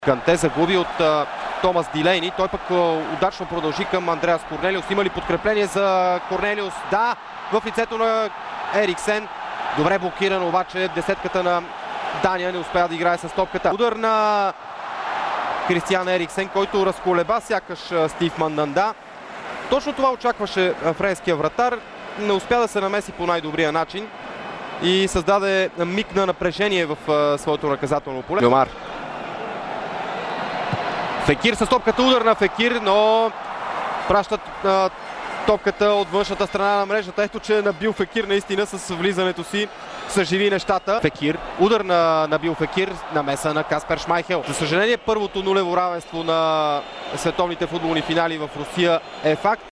Канте загуби от Томас Дилейни. Той пък удачно продължи към Андреас Корнелиус. Има ли подкрепление за Корнелиус? Да, в лицето на Ериксен. Добре блокирано, обаче десетката на Дания не успя да играе с топката. Удар на Кристиан Ериксен, който разколеба сякаш Стив Манданда. Точно това очакваше френския вратар. Не успя да се намеси по най-добрия начин и създаде миг на напрежение в своето наказателно поле. Льомар. Фекир с топката, удар на Фекир, но пращат топката от външната страна на мрежата. Ето, че Набил Фекир наистина с влизането си съживи нещата. Фекир, удар на Набил Фекир, намеса на Каспер Шмайхел. За съжаление, първото нулево равенство на световните футболни финали в Русия е факт.